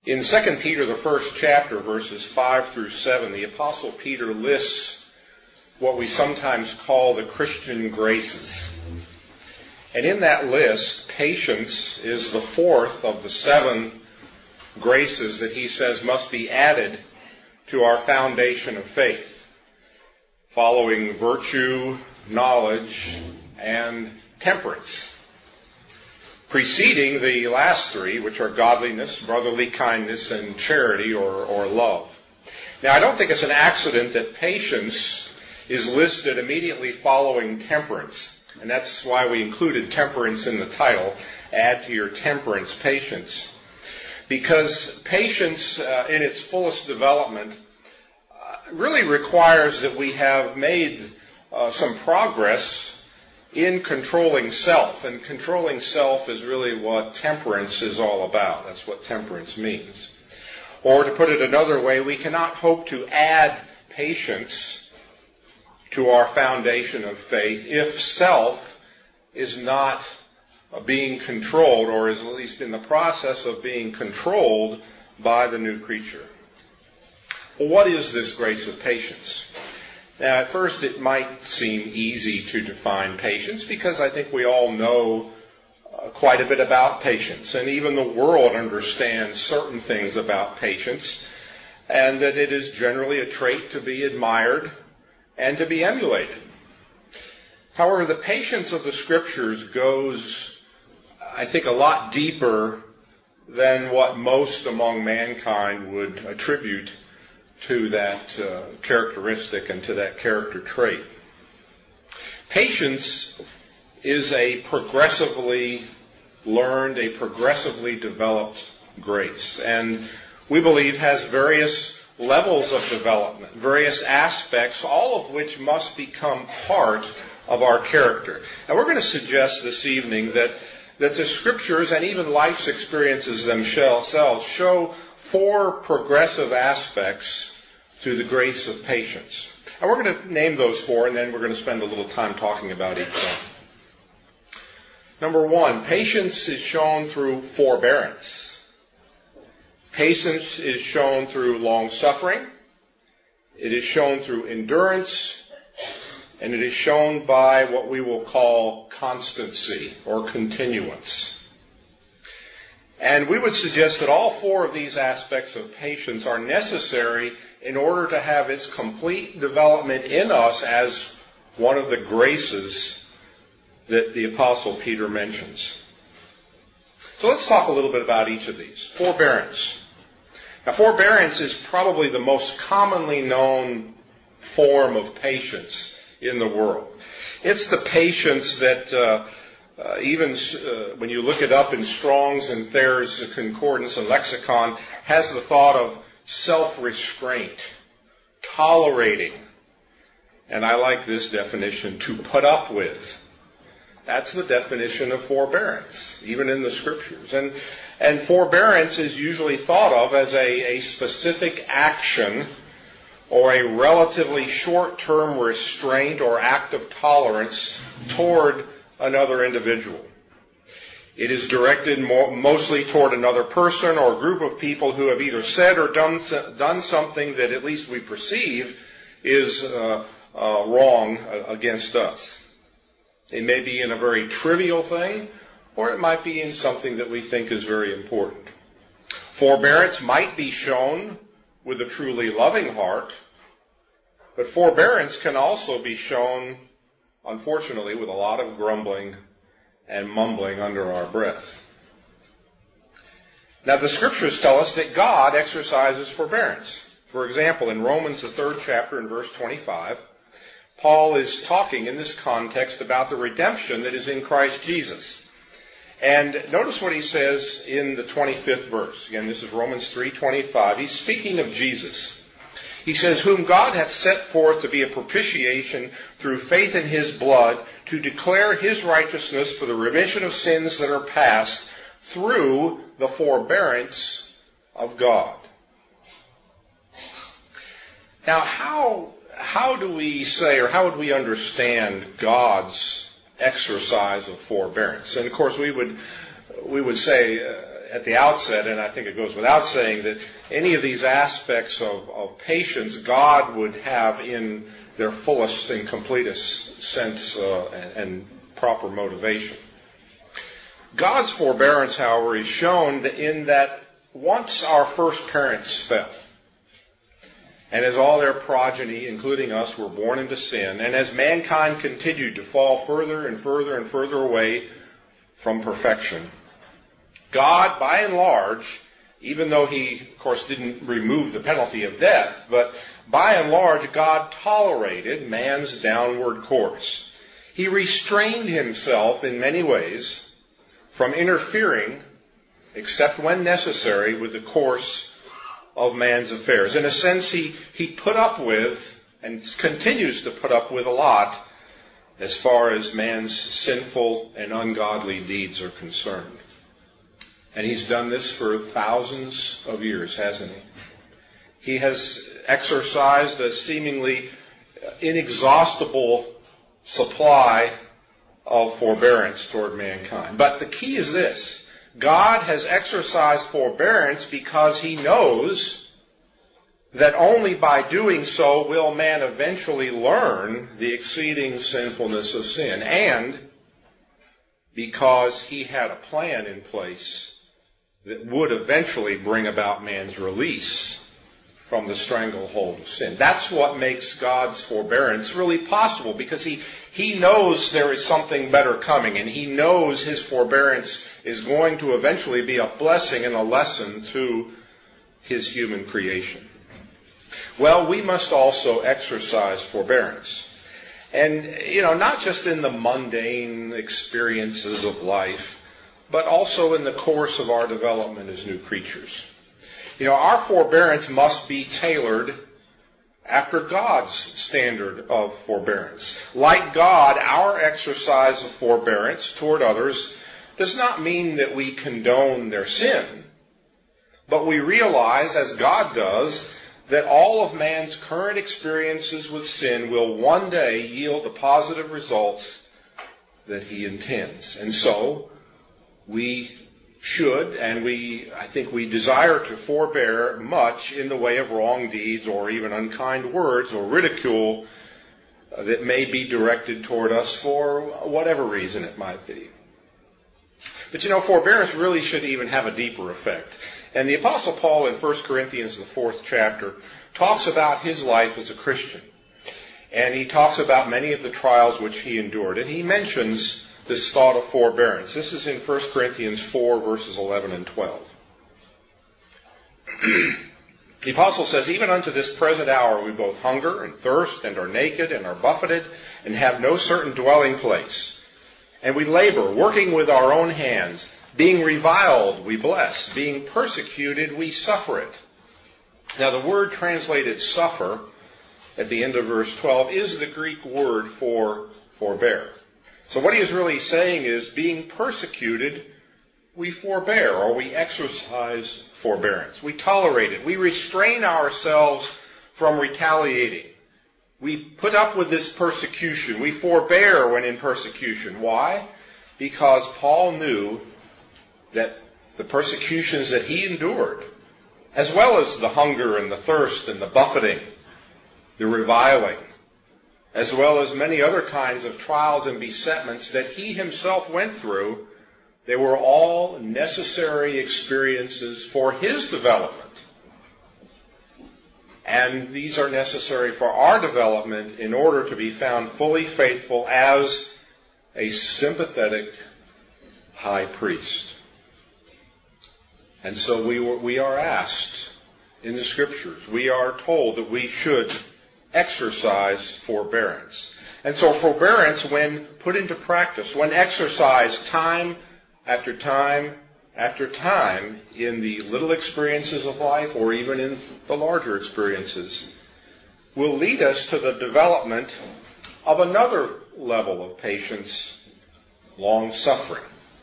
In 2 Peter, the first chapter, verses 5 through 7, the Apostle Peter lists what we sometimes call the Christian graces. And in that list, patience is the fourth of the 7 graces that he says must be added to our foundation of faith, following virtue, knowledge, and temperance, preceding the last 3, which are godliness, brotherly kindness, and charity or love. Now, I don't think it's an accident that patience is listed immediately following temperance, and that's why we included temperance in the title. Add to your temperance patience. Because patience in its fullest development really requires that we have made some progress in controlling self. And controlling self is really what temperance is all about. That's what temperance means. Or to put it another way, we cannot hope to add patience to our foundation of faith if self is not being controlled, or is at least in the process of being controlled by the new creature. Well, what is this grace of patience? Now, at first it might seem easy to define patience because I think we all know quite a bit about patience, and even the world understands certain things about patience, and that it is generally a trait to be admired and to be emulated. However, the patience of the Scriptures goes, I think, a lot deeper than what most among mankind would attribute to that characteristic and to that character trait. Patience is a progressively learned, a progressively developed grace, and we believe has various levels of development, various aspects, all of which must become part of our character. And we're going to suggest this evening that the Scriptures and even life's experiences themselves show 4 progressive aspects to the grace of patience. And we're going to name those 4, and then we're going to spend a little time talking about each one. Number 1, patience is shown through forbearance. Patience is shown through long-suffering. It is shown through endurance. And it is shown by what we will call constancy or continuance. And we would suggest that all 4 of these aspects of patience are necessary in order to have its complete development in us as one of the graces that the Apostle Peter mentions. So let's talk a little bit about each of these. Forbearance. Now, forbearance is probably the most commonly known form of patience in the world. It's the patience that even when you look it up in Strong's and Thayer's Concordance and Lexicon, has the thought of self-restraint, tolerating, and I like this definition, to put up with. That's the definition of forbearance, even in the Scriptures. And forbearance is usually thought of as a specific action or a relatively short-term restraint or act of tolerance toward another individual. It is directed mostly toward another person or group of people who have either said or done something that at least we perceive is wrong against us. It may be in a very trivial thing, or it might be in something that we think is very important. Forbearance might be shown with a truly loving heart, but forbearance can also be shown, unfortunately, with a lot of grumbling and mumbling under our breath. Now, the Scriptures tell us that God exercises forbearance. For example, in Romans, the 3rd chapter, in verse 25, Paul is talking in this context about the redemption that is in Christ Jesus. And notice what he says in the 25th verse. Again, this is Romans 3:25. He's speaking of Jesus. He says, "Whom God hath set forth to be a propitiation through faith in his blood, to declare his righteousness for the remission of sins that are past, through the forbearance of God." Now, how do we say, or how would we understand God's exercise of forbearance? And of course, we would say, at the outset, and I think it goes without saying, that any of these aspects of patience God would have in their fullest and completest sense and proper motivation. God's forbearance, however, is shown in that once our first parents fell, and as all their progeny, including us, were born into sin, and as mankind continued to fall further and further and further away from perfection, God, by and large, even though He, of course, didn't remove the penalty of death, but by and large, God tolerated man's downward course. He restrained Himself in many ways from interfering, except when necessary, with the course of man's affairs. In a sense, He put up with, and continues to put up with, a lot as far as man's sinful and ungodly deeds are concerned. And He's done this for thousands of years, hasn't He? He has exercised a seemingly inexhaustible supply of forbearance toward mankind. But the key is this: God has exercised forbearance because He knows that only by doing so will man eventually learn the exceeding sinfulness of sin, and because He had a plan in place that would eventually bring about man's release from the stranglehold of sin. That's what makes God's forbearance really possible, because He knows there is something better coming, and He knows His forbearance is going to eventually be a blessing and a lesson to His human creation. Well, we must also exercise forbearance. And, not just in the mundane experiences of life, but also in the course of our development as new creatures. Our forbearance must be tailored after God's standard of forbearance. Like God, our exercise of forbearance toward others does not mean that we condone their sin, but we realize, as God does, that all of man's current experiences with sin will one day yield the positive results that He intends. And so, we should, and I think we desire to forbear much in the way of wrong deeds or even unkind words or ridicule that may be directed toward us for whatever reason it might be. But forbearance really should even have a deeper effect. And the Apostle Paul in 1 Corinthians, the 4th chapter, talks about his life as a Christian. And he talks about many of the trials which he endured. And he mentions this thought of forbearance. This is in 1 Corinthians 4, verses 11 and 12. The Apostle says, "Even unto this present hour we both hunger and thirst and are naked and are buffeted and have no certain dwelling place. And we labor, working with our own hands. Being reviled, we bless. Being persecuted, we suffer it." Now the word translated suffer at the end of verse 12 is the Greek word for forbear. So what he is really saying is, being persecuted, we forbear, or we exercise forbearance. We tolerate it. We restrain ourselves from retaliating. We put up with this persecution. We forbear when in persecution. Why? Because Paul knew that the persecutions that he endured, as well as the hunger and the thirst and the buffeting, the reviling, as well as many other kinds of trials and besetments that he himself went through, they were all necessary experiences for his development. And these are necessary for our development in order to be found fully faithful as a sympathetic high priest. And so we are asked in the Scriptures, we are told that we should exercise forbearance. And so forbearance, when put into practice, when exercised time after time after time in the little experiences of life or even in the larger experiences, will lead us to the development of another level of patience, long-suffering.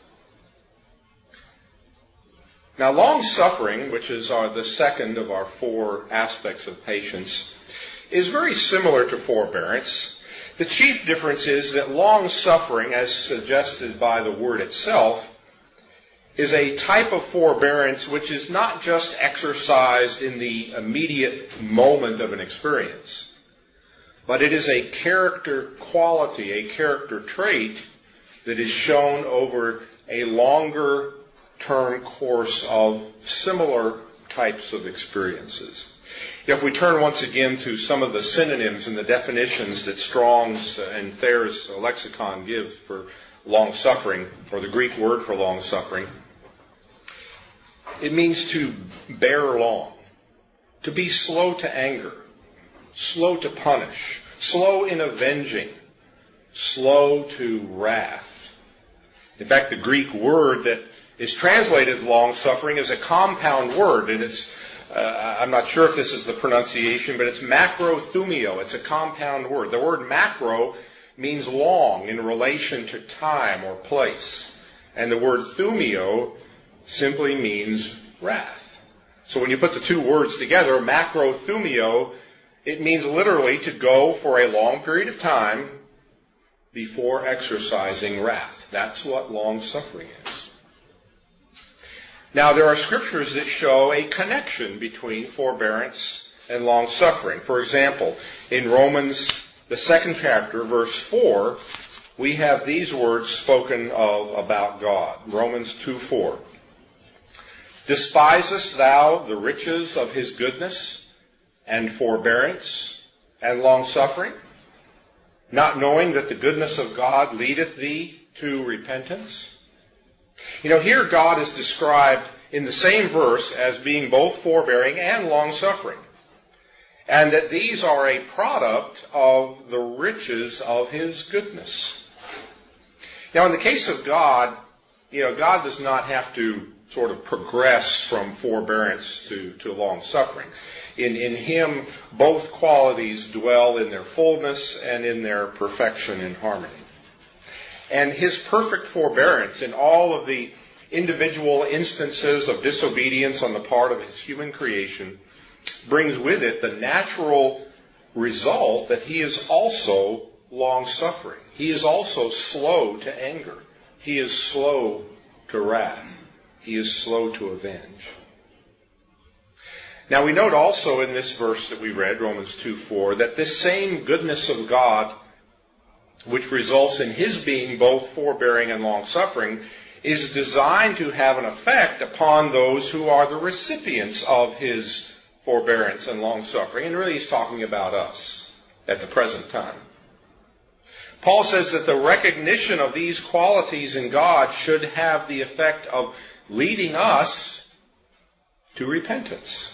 Now, long-suffering, which is the second of our four aspects of patience, is very similar to forbearance. The chief difference is that long-suffering, as suggested by the word itself, is a type of forbearance which is not just exercised in the immediate moment of an experience, but it is a character quality, a character trait that is shown over a longer term course of similar types of experiences. If we turn once again to some of the synonyms and the definitions that Strong's and Thayer's lexicon give for long-suffering, or the Greek word for long-suffering, it means to bear long, to be slow to anger, slow to punish, slow in avenging, slow to wrath. In fact, the Greek word that is translated long-suffering is a compound word, and it's I'm not sure if this is the pronunciation, but it's macrothumio. It's a compound word. The word macro means long in relation to time or place. And the word thumio simply means wrath. So when you put the two words together, macrothumio, it means literally to go for a long period of time before exercising wrath. That's what long-suffering is. Now, there are scriptures that show a connection between forbearance and long-suffering. For example, in Romans, the 2nd chapter, verse 4, we have these words spoken of about God. Romans 2:4. Despisest thou the riches of his goodness and forbearance and long-suffering, not knowing that the goodness of God leadeth thee to repentance? Here God is described in the same verse as being both forbearing and long-suffering, and that these are a product of the riches of his goodness. Now, in the case of God, God does not have to sort of progress from forbearance to long-suffering. In him, both qualities dwell in their fullness and in their perfection and harmony. And his perfect forbearance in all of the individual instances of disobedience on the part of his human creation brings with it the natural result that he is also long-suffering. He is also slow to anger. He is slow to wrath. He is slow to avenge. Now we note also in this verse that we read, Romans 2:4, that this same goodness of God, which results in his being both forbearing and long-suffering, is designed to have an effect upon those who are the recipients of his forbearance and long-suffering. And really he's talking about us at the present time. Paul says that the recognition of these qualities in God should have the effect of leading us to repentance.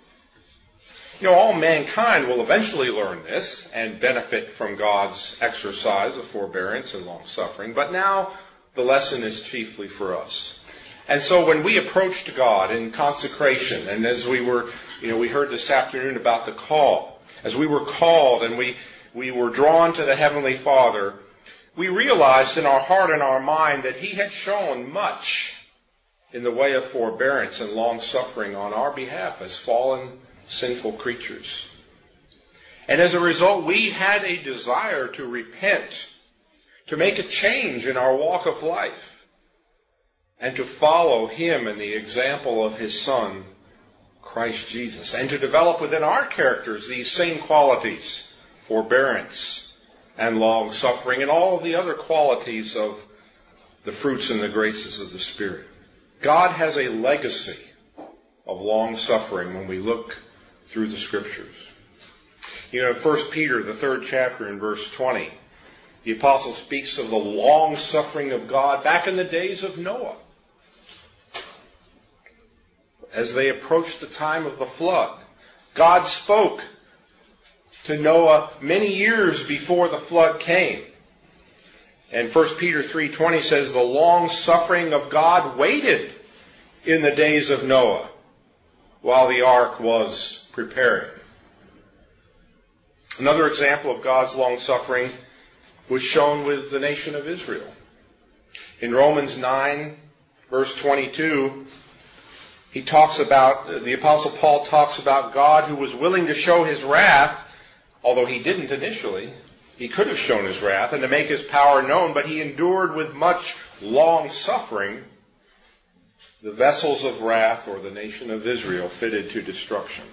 All mankind will eventually learn this and benefit from God's exercise of forbearance and long-suffering, but now the lesson is chiefly for us. And so when we approached God in consecration, and as we heard this afternoon about the call, as we were called and we were drawn to the Heavenly Father, we realized in our heart and our mind that he had shown much in the way of forbearance and long-suffering on our behalf as fallen, sinful creatures. And as a result, we had a desire to repent, to make a change in our walk of life, and to follow him in the example of his Son, Christ Jesus, and to develop within our characters these same qualities, forbearance and long-suffering, and all of the other qualities of the fruits and the graces of the Spirit. God has a legacy of long-suffering when we look through the Scriptures. In 1 Peter, the 3rd chapter, in verse 20, the apostle speaks of the long-suffering of God back in the days of Noah, as they approached the time of the flood. God spoke to Noah many years before the flood came. And 1 Peter 3:20 says, the long-suffering of God waited in the days of Noah while the ark was preparing. Another example of God's long-suffering was shown with the nation of Israel. In Romans 9, verse 22, the Apostle Paul talks about God who was willing to show his wrath, although he didn't initially. He could have shown his wrath and to make his power known, but he endured with much long-suffering the vessels of wrath, or the nation of Israel, fitted to destruction.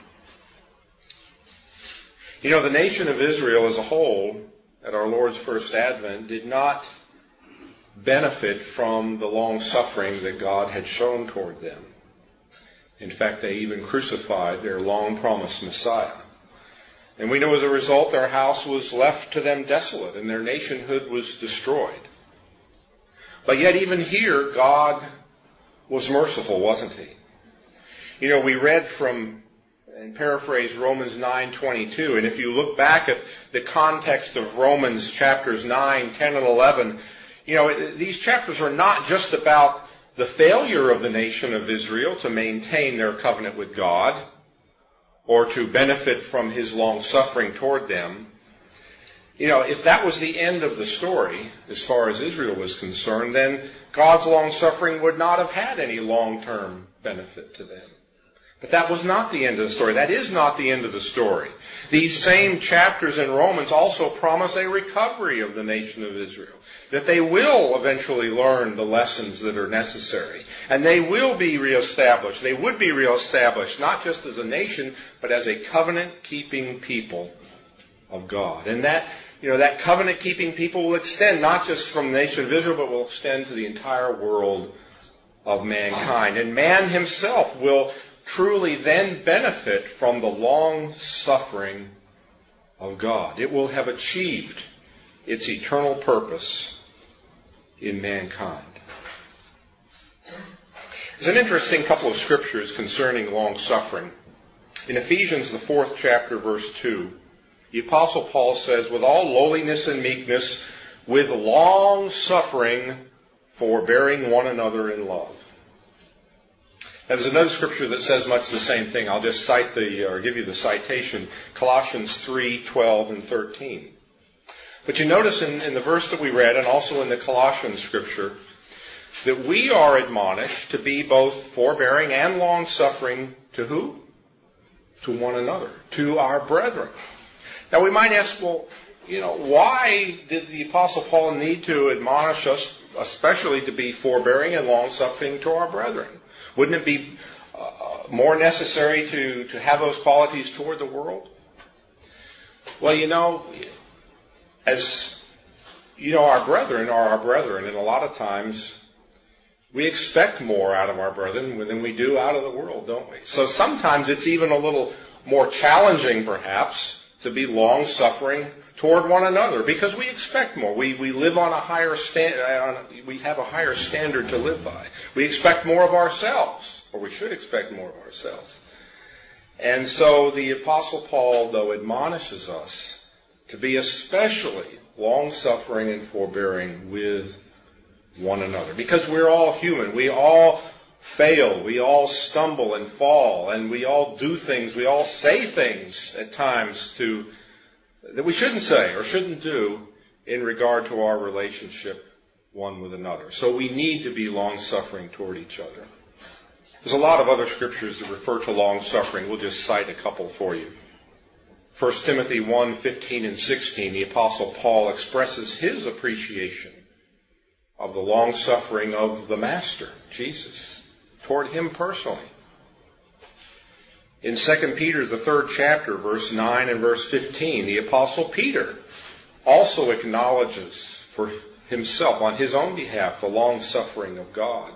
You know, the nation of Israel as a whole, at our Lord's first advent, did not benefit from the long suffering that God had shown toward them. In fact, they even crucified their long-promised Messiah. And we know as a result their house was left to them desolate and their nationhood was destroyed. But yet even here, God was merciful, wasn't He? You know, we read from, and paraphrase, Romans 9:22, and if you look back at the context of Romans chapters 9, 10, and 11, you know, these chapters are not just about the failure of the nation of Israel to maintain their covenant with God or to benefit from His long suffering toward them. You know, if that was the end of the story, as far as Israel was concerned, then God's long suffering would not have had any long-term benefit to them. But that was not the end of the story. That is not the end of the story. These same chapters in Romans also promise a recovery of the nation of Israel. That they will eventually learn the lessons that are necessary. And they will be reestablished. They would be reestablished not just as a nation, but as a covenant-keeping people of God. And that, you know, that covenant-keeping people will extend not just from the nation of Israel, but will extend to the entire world of mankind. And man himself will truly then benefit from the long suffering of God. It will have achieved its eternal purpose in mankind. There's an interesting couple of scriptures concerning long suffering. In Ephesians, the 4th chapter, verse 2, the Apostle Paul says, with all lowliness and meekness, with long suffering, forbearing one another in love. There's another scripture that says much the same thing. I'll just give you the citation, Colossians 3:12 and 13. But you notice in the verse that we read, and also in the Colossians scripture, that we are admonished to be both forbearing and long-suffering to who? To one another, to our brethren. Now we might ask, well, you know, why did the Apostle Paul need to admonish us, especially to be forbearing and long-suffering to our brethren? Wouldn't it be more necessary to have those qualities toward the world? Well, you know, as you know, our brethren are our brethren, and a lot of times we expect more out of our brethren than we do out of the world, don't we? So sometimes it's even a little more challenging, perhaps, to be long-suffering toward one another, because we expect more. We live on a higher we have a higher standard to live by. We expect more of ourselves, or we should expect more of ourselves. And so the Apostle Paul, though, admonishes us to be especially long-suffering and forbearing with one another, because we're all human. We all fail. We all stumble and fall, and we all do things. We all say things at times that we shouldn't say or shouldn't do in regard to our relationship one with another. So we need to be long-suffering toward each other. There's a lot of other scriptures that refer to long-suffering. We'll just cite a couple for you. 1 Timothy 1:15 and 16, the Apostle Paul expresses his appreciation of the long-suffering of the Master, Jesus, toward Him personally. In 2 Peter, the 3rd chapter, verse 9 and verse 15, the Apostle Peter also acknowledges for himself, on his own behalf, the long-suffering of God.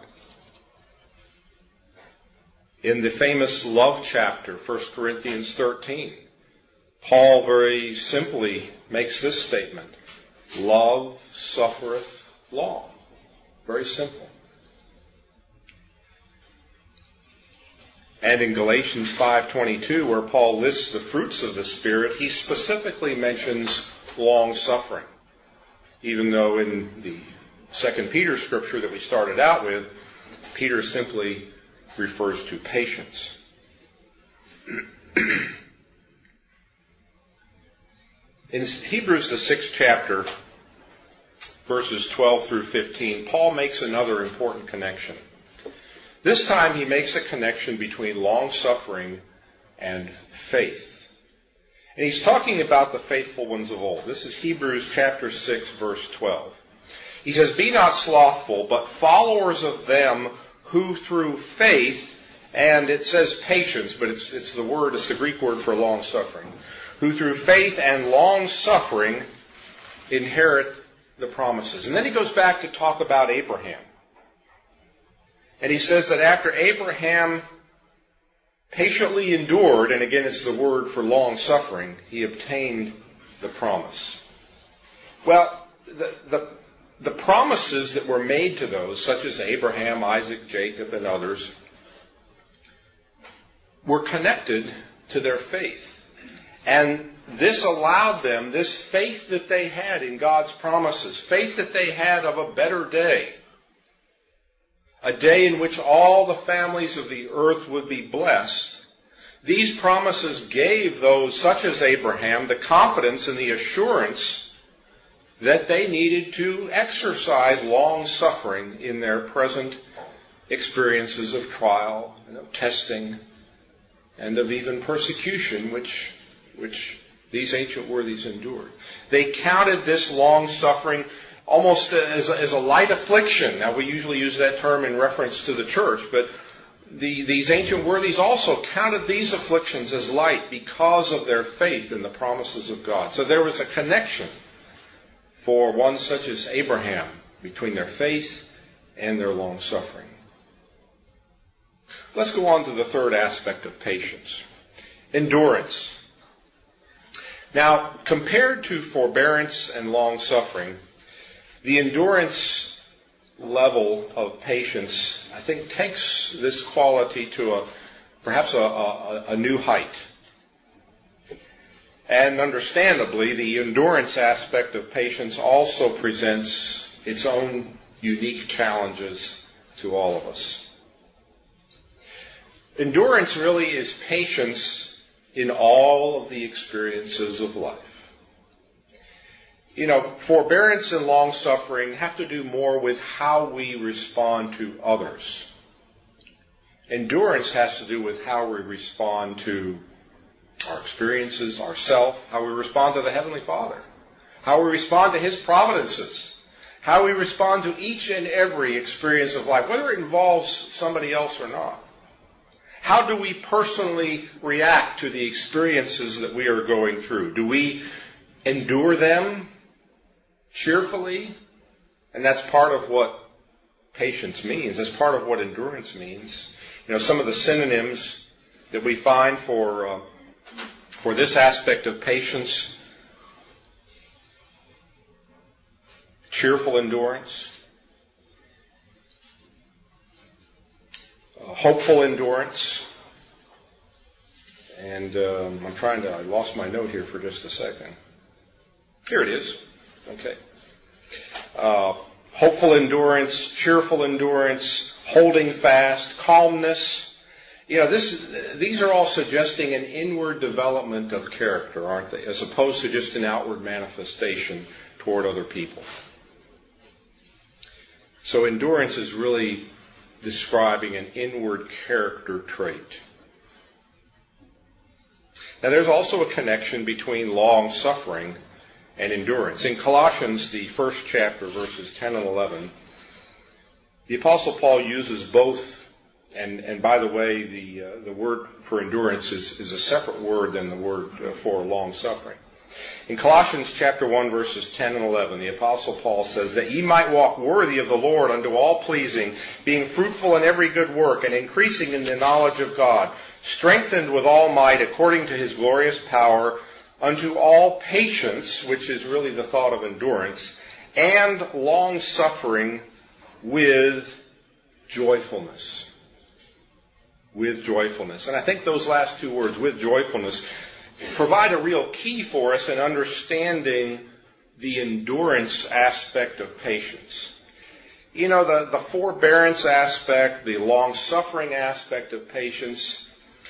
In the famous love chapter, 1 Corinthians 13, Paul very simply makes this statement: love suffereth long. Very simple. And in Galatians 5:22, where Paul lists the fruits of the Spirit, he specifically mentions long-suffering. Even though in the 2 Peter scripture that we started out with, Peter simply refers to patience. In Hebrews, the 6th chapter, verses 12 through 15, Paul makes another important connection. This time he makes a connection between long-suffering and faith. And he's talking about the faithful ones of old. This is Hebrews chapter 6, verse 12. He says, "Be not slothful, but followers of them who through faith, and it says patience, but it's the Greek word for long-suffering, who through faith and long-suffering inherit the promises. And then he goes back to talk about Abraham. And he says that after Abraham patiently endured, and again it's the word for long-suffering, he obtained the promise. Well, the promises that were made to those, such as Abraham, Isaac, Jacob, and others, were connected to their faith. And this allowed them, this faith that they had in God's promises, faith that they had of a better day, a day in which all the families of the earth would be blessed. These promises gave those, such as Abraham, the confidence and the assurance that they needed to exercise long-suffering in their present experiences of trial and of testing and of even persecution, which these ancient worthies endured. They counted this long-suffering almost as a light affliction. Now, we usually use that term in reference to the church, but these ancient worthies also counted these afflictions as light because of their faith in the promises of God. So there was a connection for one such as Abraham between their faith and their long-suffering. Let's go on to the third aspect of patience. Endurance. Now, compared to forbearance and long-suffering, the endurance level of patience, I think, takes this quality to perhaps a new height. And understandably, the endurance aspect of patience also presents its own unique challenges to all of us. Endurance really is patience in all of the experiences of life. You know, forbearance and long-suffering have to do more with how we respond to others. Endurance has to do with how we respond to our experiences, ourselves, how we respond to the Heavenly Father, how we respond to His providences, how we respond to each and every experience of life, whether it involves somebody else or not. How do we personally react to the experiences that we are going through? Do we endure them cheerfully? And that's part of what patience means. That's part of what endurance means. You know, some of the synonyms that we find for this aspect of patience: cheerful endurance, hopeful endurance, and I lost my note here for just a second. Here it is. Okay. Hopeful endurance, cheerful endurance, holding fast, calmness. You know, these are all suggesting an inward development of character, aren't they? As opposed to just an outward manifestation toward other people. So endurance is really describing an inward character trait. Now, there's also a connection between long-suffering and endurance. In Colossians, the first chapter, verses 10 and 11, the Apostle Paul uses both. And by the way, the word for endurance is a separate word than the word for long-suffering. In Colossians chapter 1, verses 10 and 11, the Apostle Paul says, "That ye might walk worthy of the Lord unto all pleasing, being fruitful in every good work, and increasing in the knowledge of God, strengthened with all might according to His glorious power, unto all patience," which is really the thought of endurance, "and long-suffering with joyfulness." With joyfulness. And I think those last two words, with joyfulness, provide a real key for us in understanding the endurance aspect of patience. You know, the forbearance aspect, the long-suffering aspect of patience,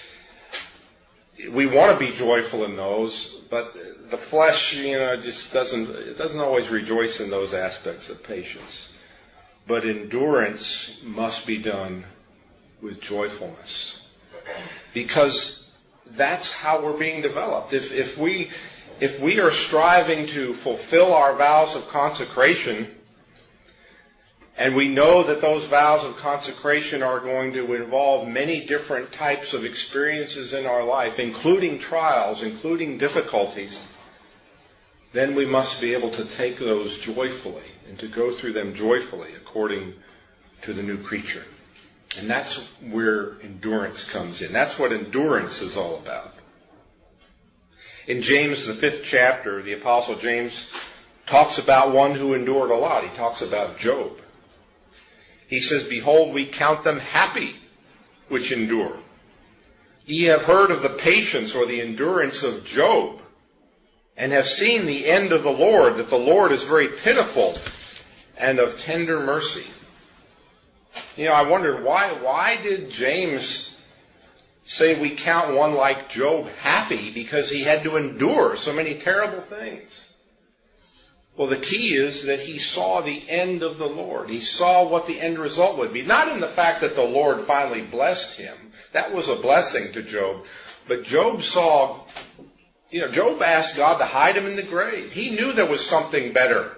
we want to be joyful in those, but the flesh, just doesn't always rejoice in those aspects of patience. But endurance must be done with joyfulness, because that's how we're being developed. If we are striving to fulfill our vows of consecration, And we know that those vows of consecration are going to involve many different types of experiences in our life, including trials, including difficulties. Then we must be able to take those joyfully and to go through them joyfully according to the new creature. And that's where endurance comes in. That's what endurance is all about. In James, the 5th chapter, the Apostle James talks about one who endured a lot. He talks about Job. He says, "Behold, we count them happy which endure. Ye have heard of the patience or the endurance of Job, and have seen the end of the Lord, that the Lord is very pitiful and of tender mercy." I wondered, why did James say we count one like Job happy? Because he had to endure so many terrible things. Well, the key is that he saw the end of the Lord. He saw what the end result would be. Not in the fact that the Lord finally blessed him. That was a blessing to Job. But Job saw, Job asked God to hide him in the grave. He knew there was something better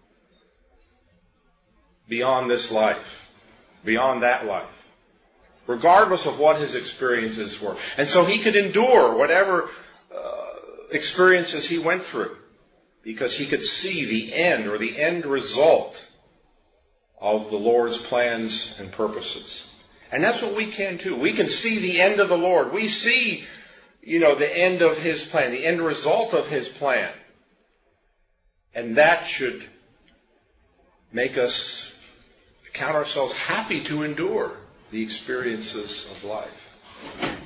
beyond this life, beyond that life, regardless of what his experiences were. And so he could endure whatever experiences he went through, because he could see the end or the end result of the Lord's plans and purposes. And that's what we can too. We can see the end of the Lord. We see, the end of His plan, the end result of His plan. And that should make us count ourselves happy to endure the experiences of life.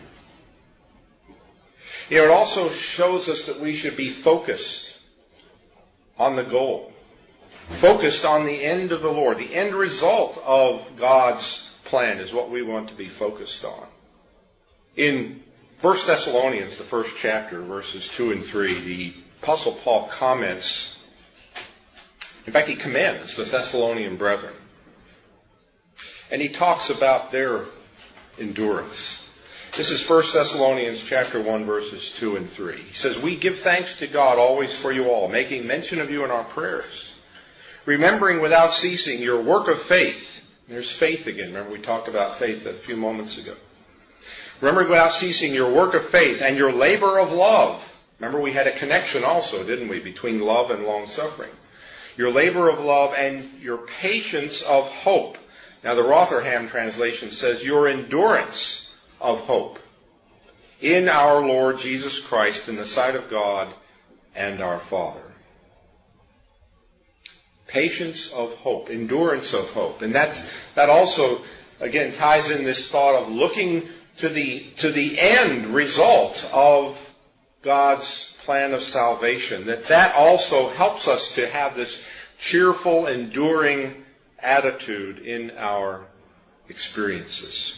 It also shows us that we should be focused on the goal. Focused on the end of the Lord. The end result of God's plan is what we want to be focused on. In 1 Thessalonians, the 1st chapter, verses 2 and 3, the Apostle Paul comments, in fact, he commends the Thessalonian brethren. And he talks about their endurance. This is 1 Thessalonians chapter 1, verses 2 and 3. He says, "We give thanks to God always for you all, making mention of you in our prayers, remembering without ceasing your work of faith." There's faith again. Remember, we talked about faith a few moments ago. "Remembering without ceasing your work of faith and your labor of love." Remember, we had a connection also, didn't we, between love and long-suffering. "Your labor of love and your patience of hope." Now, the Rotherham translation says, "your endurance of hope in our Lord Jesus Christ in the sight of God and our Father." Patience of hope, endurance of hope. And that also, again, ties in this thought of looking to the end result of God's plan of salvation. That also helps us to have this cheerful, enduring attitude in our experiences.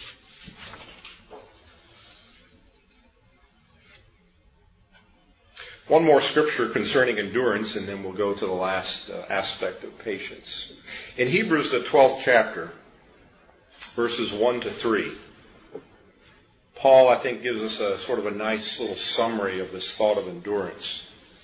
One more scripture concerning endurance, and then we'll go to the last aspect of patience. In Hebrews, the 12th chapter, verses 1 to 3, Paul, I think, gives us a sort of a nice little summary of this thought of endurance.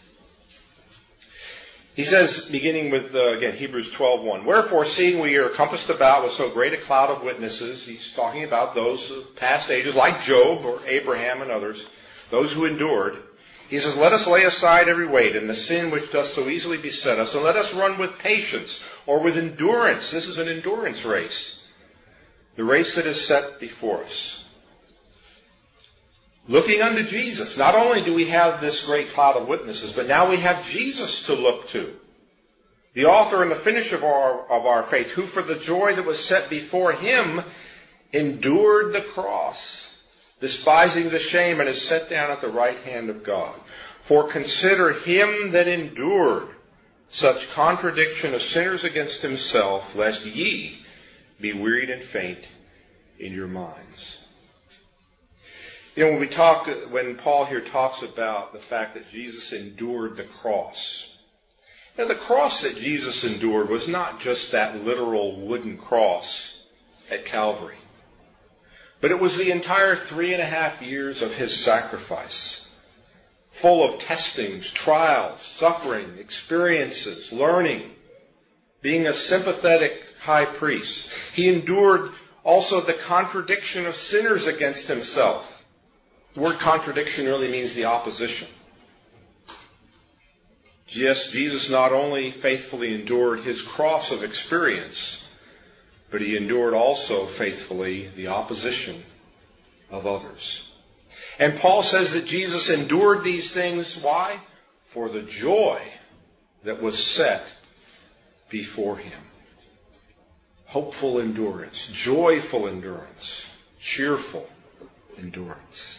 He says, beginning with, again, Hebrews 12:1, "Wherefore, seeing we are compassed about with so great a cloud of witnesses," he's talking about those of past ages, like Job or Abraham and others, those who endured. He says, "Let us lay aside every weight and the sin which doth so easily beset us, and let us run with patience," or with endurance. This is an endurance race. "The race that is set before us. Looking unto Jesus." Not only do we have this great cloud of witnesses, but now we have Jesus to look to. "The author and the finisher of our faith, who for the joy that was set before Him endured the cross, despising the shame, and is set down at the right hand of God. For consider Him that endured such contradiction of sinners against Himself, lest ye be wearied and faint in your minds." When Paul here talks about the fact that Jesus endured the cross, the cross that Jesus endured was not just that literal wooden cross at Calvary, but it was the entire 3.5 years of His sacrifice, full of testings, trials, suffering, experiences, learning, being a sympathetic high priest. He endured also the contradiction of sinners against himself. The word contradiction really means the opposition. Yes, Jesus not only faithfully endured his cross of experience, but he endured also faithfully the opposition of others. And Paul says that Jesus endured these things. Why? For the joy that was set before him. Hopeful endurance, joyful endurance, cheerful endurance.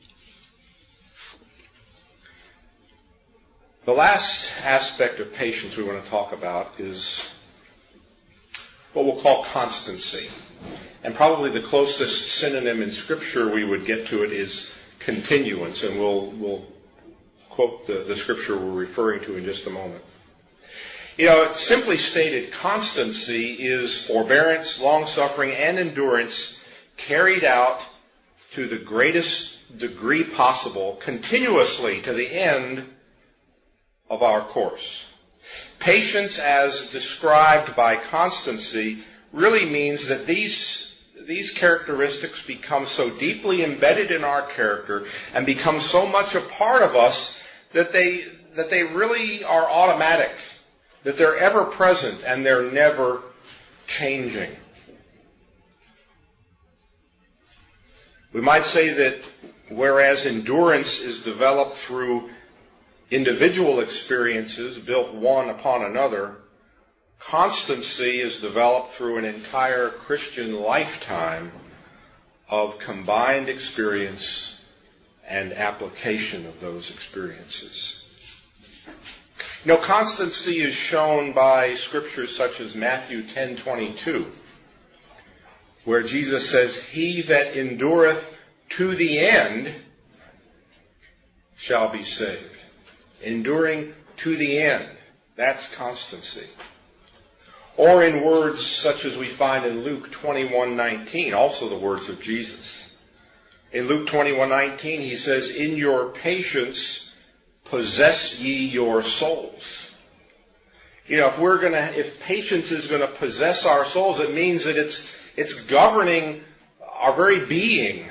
The last aspect of patience we want to talk about is what we'll call constancy. And probably the closest synonym in Scripture we would get to it is continuance. And we'll quote the Scripture we're referring to in just a moment. Simply stated, constancy is forbearance, long-suffering, and endurance carried out to the greatest degree possible, continuously to the end of our course. Patience, as described by constancy, really means that these characteristics become so deeply embedded in our character and become so much a part of us that they really are automatic, that they're ever present and they're never changing. We might say that whereas endurance is developed through individual experiences built one upon another, constancy is developed through an entire Christian lifetime of combined experience and application of those experiences. Constancy is shown by scriptures such as Matthew 10:22, where Jesus says, "He that endureth to the end shall be saved." Enduring to the end. That's constancy. Or in words such as we find in Luke 21:19, also the words of Jesus. In Luke 21:19, he says, "In your patience possess ye your souls." If patience is going to possess our souls, it means that it's governing our very being.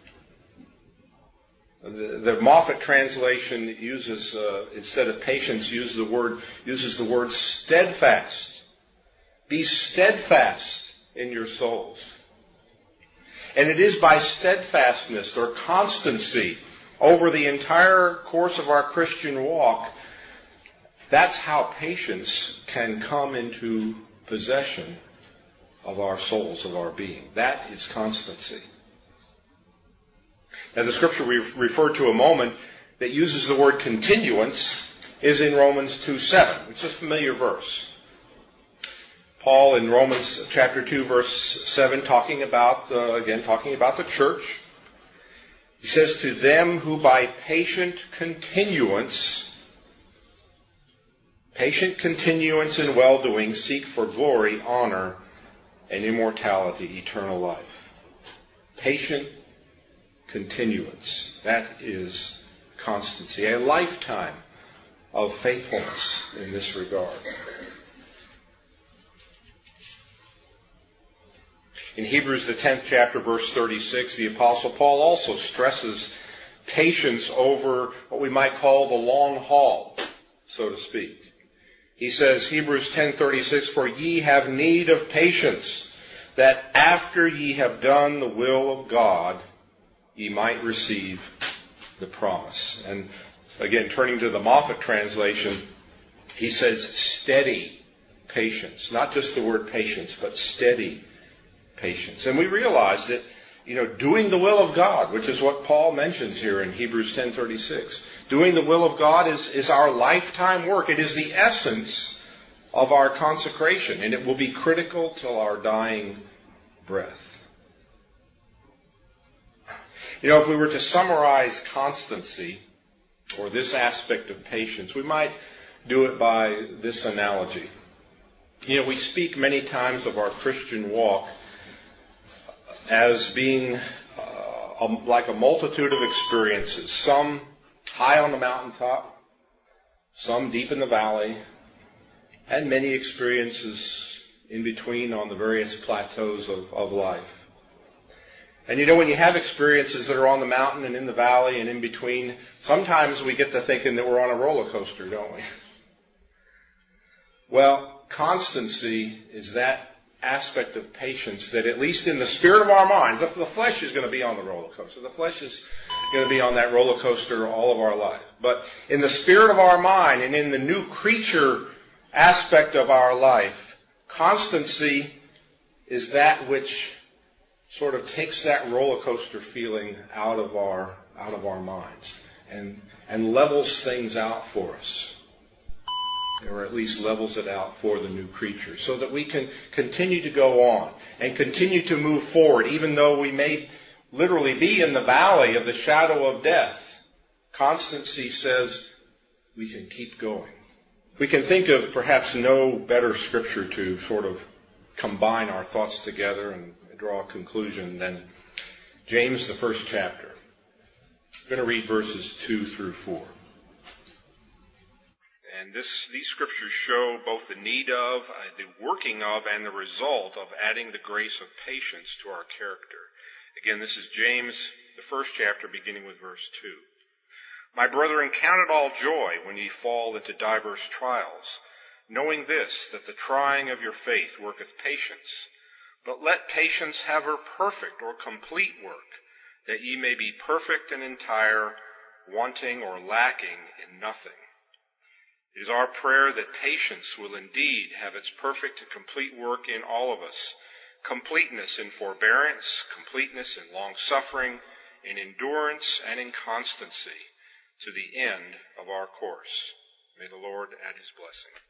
The Moffat translation uses, instead of patience, uses the word steadfast. Be steadfast in your souls. And it is by steadfastness or constancy over the entire course of our Christian walk, that's how patience can come into possession of our souls, of our being. That is constancy. Now, the scripture we referred to a moment that uses the word continuance is in Romans 2:7, which is a familiar verse. Paul in Romans chapter 2, verse 7, talking about the church. He says, "To them who by patient continuance in well-doing seek for glory, honor, and immortality, eternal life." Patient continuance. That is constancy. A lifetime of faithfulness in this regard. In Hebrews, the 10th chapter, verse 36, the Apostle Paul also stresses patience over what we might call the long haul, so to speak. He says, Hebrews 10:36, "For ye have need of patience, that after ye have done the will of God, ye might receive the promise." And again, turning to the Moffat translation, he says steady patience. Not just the word patience, but steady patience. And we realize that, doing the will of God, which is what Paul mentions here in Hebrews 10:36, doing the will of God is our lifetime work. It is the essence of our consecration, and it will be critical till our dying breath. If we were to summarize constancy, or this aspect of patience, we might do it by this analogy. We speak many times of our Christian walk as being like a multitude of experiences, some high on the mountaintop, some deep in the valley, and many experiences in between on the various plateaus of life. And you know, when you have experiences that are on the mountain and in the valley and in between, sometimes we get to thinking that we're on a roller coaster, don't we? Well, constancy is that aspect of patience that, at least in the spirit of our mind, the flesh is going to be on the roller coaster. The flesh is going to be on that roller coaster all of our life. But in the spirit of our mind and in the new creature aspect of our life, constancy is that which sort of takes that roller coaster feeling out of our minds and levels things out for us. Or at least levels it out for the new creature, so that we can continue to go on and continue to move forward, even though we may literally be in the valley of the shadow of death. Constancy says we can keep going. We can think of perhaps no better scripture to sort of combine our thoughts together and draw a conclusion than James, the first chapter. I'm going to read verses 2 through 4. And these scriptures show both the need of, the working of, and the result of adding the grace of patience to our character. Again, this is James, the first chapter, beginning with verse 2. My brethren, count it all joy when ye fall into divers trials, knowing this, that the trying of your faith worketh patience. But let patience have her perfect or complete work, that ye may be perfect and entire, wanting or lacking in nothing. It is our prayer that patience will indeed have its perfect and complete work in all of us, completeness in forbearance, completeness in long-suffering, in endurance, and in constancy, to the end of our course. May the Lord add his blessing.